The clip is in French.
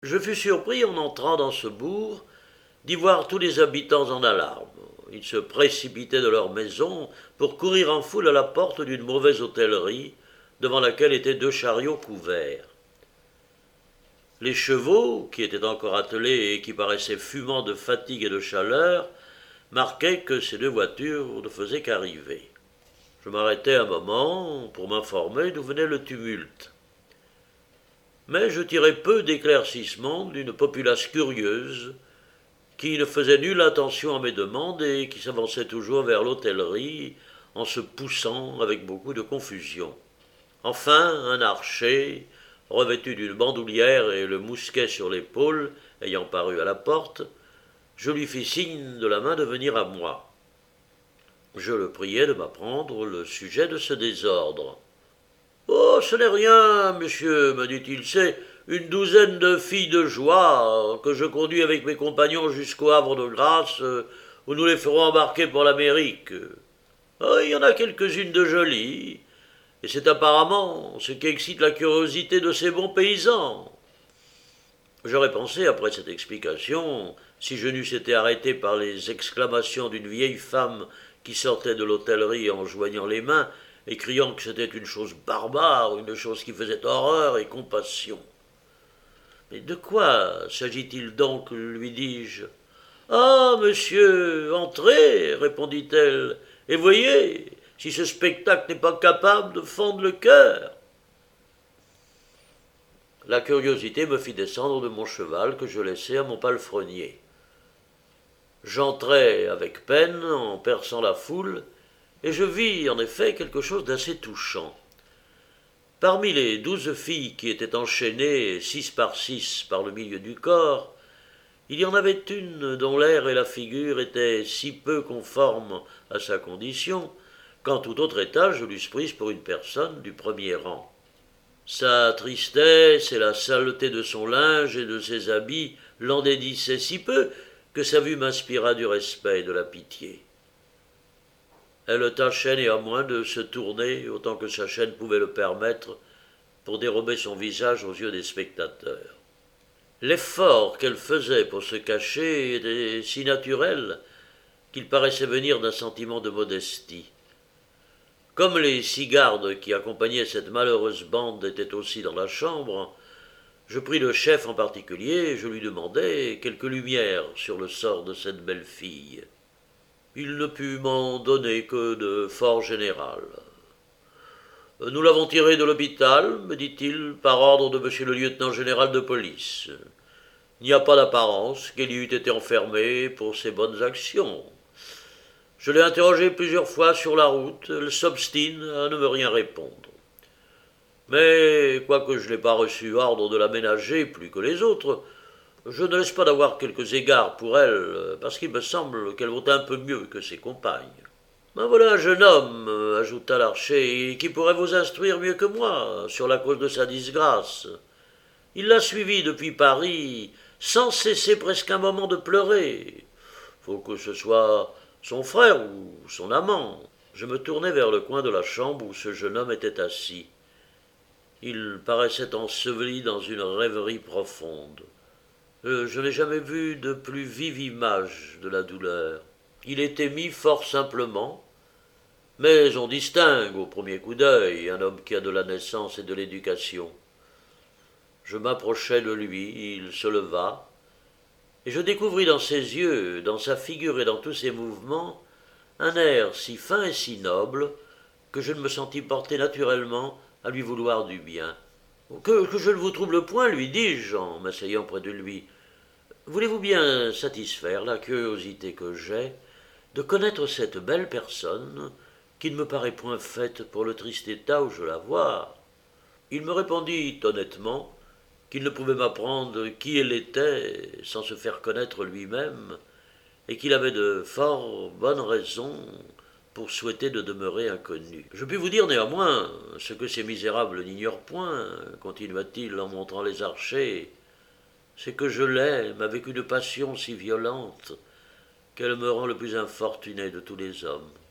Je fus surpris en entrant dans ce bourg d'y voir tous les habitants en alarme. Ils se précipitaient de leurs maisons pour courir en foule à la porte d'une mauvaise hôtellerie devant laquelle étaient deux chariots couverts. Les chevaux, qui étaient encore attelés et qui paraissaient fumants de fatigue et de chaleur, marquaient que ces deux voitures ne faisaient qu'arriver. Je m'arrêtai un moment pour m'informer d'où venait le tumulte. Mais je tirai peu d'éclaircissements d'une populace curieuse qui ne faisait nulle attention à mes demandes et qui s'avançait toujours vers l'hôtellerie en se poussant avec beaucoup de confusion. Enfin, un archer, revêtu d'une bandoulière et le mousquet sur l'épaule, ayant paru à la porte, je lui fis signe de la main de venir à moi. Je le priai de m'apprendre le sujet de ce désordre. Oh, ce n'est rien, monsieur, me dit-il, c'est une douzaine de filles de joie que je conduis avec mes compagnons jusqu'au Havre de Grâce, où nous les ferons embarquer pour l'Amérique. Oh, il y en a quelques-unes de jolies, et c'est apparemment ce qui excite la curiosité de ces bons paysans. J'aurais pensé, après cette explication, si je n'eusse été arrêté par les exclamations d'une vieille femme qui sortait de l'hôtellerie en joignant les mains et criant que c'était une chose barbare, une chose qui faisait horreur et compassion. Mais de quoi s'agit-il donc, lui dis-je. Ah, monsieur, entrez, répondit-elle, et voyez si ce spectacle n'est pas capable de fendre le cœur. La curiosité me fit descendre de mon cheval que je laissai à mon palefrenier. J'entrai avec peine en perçant la foule, et je vis en effet quelque chose d'assez touchant. Parmi les 12 filles qui étaient enchaînées 6 par le milieu du corps, il y en avait une dont l'air et la figure étaient si peu conformes à sa condition qu'en tout autre état je l'eusse prise pour une personne du premier rang. Sa tristesse et la saleté de son linge et de ses habits l'endainissaient si peu que sa vue m'inspira du respect et de la pitié. Elle tâchait néanmoins de se tourner autant que sa chaîne pouvait le permettre pour dérober son visage aux yeux des spectateurs. L'effort qu'elle faisait pour se cacher était si naturel qu'il paraissait venir d'un sentiment de modestie. Comme les 6 gardes qui accompagnaient cette malheureuse bande étaient aussi dans la chambre, je pris le chef en particulier et je lui demandai quelques lumières sur le sort de cette belle fille. Il ne put m'en donner que de fort général. Nous l'avons tirée de l'hôpital, me dit-il, par ordre de monsieur le lieutenant général de police. Il n'y a pas d'apparence qu'elle y eût été enfermée pour ses bonnes actions. Je l'ai interrogée plusieurs fois sur la route, elle s'obstine à ne me rien répondre. Mais, quoique je n'ai pas reçu ordre de la ménager plus que les autres, je ne laisse pas d'avoir quelques égards pour elle, parce qu'il me semble qu'elle vaut un peu mieux que ses compagnes. Ben voilà un jeune homme, ajouta l'archer, qui pourrait vous instruire mieux que moi sur la cause de sa disgrâce. Il l'a suivie depuis Paris, sans cesser presque un moment de pleurer. Faut que ce soit son frère ou son amant. Je me tournai vers le coin de la chambre où ce jeune homme était assis. Il paraissait enseveli dans une rêverie profonde. Je n'ai jamais vu de plus vive image de la douleur. Il était mis fort simplement, mais on distingue au premier coup d'œil un homme qui a de la naissance et de l'éducation. Je m'approchai de lui, il se leva, et je découvris dans ses yeux, dans sa figure et dans tous ses mouvements, un air si fin et si noble que je ne me sentis porté naturellement à lui vouloir du bien. Que je ne vous trouble point, lui dis-je en m'asseyant près de lui. Voulez-vous bien satisfaire la curiosité que j'ai de connaître cette belle personne qui ne me paraît point faite pour le triste état où je la vois. Il me répondit honnêtement qu'il ne pouvait m'apprendre qui elle était sans se faire connaître lui-même, et qu'il avait de fort bonnes raisons pour souhaiter de demeurer inconnu. Je puis vous dire néanmoins ce que ces misérables n'ignorent point, continua-t-il en montrant les archers, c'est que je l'aime avec une passion si violente qu'elle me rend le plus infortuné de tous les hommes.